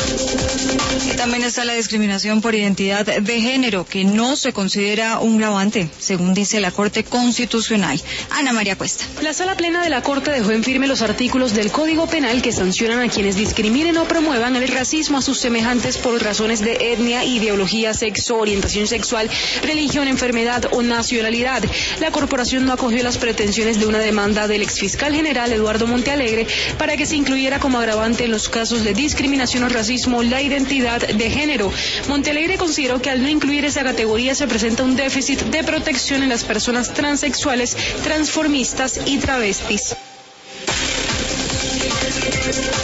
Y también está la discriminación por identidad de género, que no se considera un agravante, según dice la Corte Constitucional. Ana María Cuesta. La Sala Plena de la Corte dejó en firme los artículos del Código Penal que sancionan a quienes discriminen o promuevan el racismo a sus semejantes por razones de etnia, ideología, sexo, orientación sexual, religión, enfermedad o nacionalidad. La corporación no acogió las pretensiones de una demanda del exfiscal general Eduardo Montealegre para que se incluyera como agravante en los casos de discriminación o racismo la identidad de género. Montealegre consideró que al no incluir esa categoría se presenta un déficit de protección en las personas transexuales, transformistas y travestis.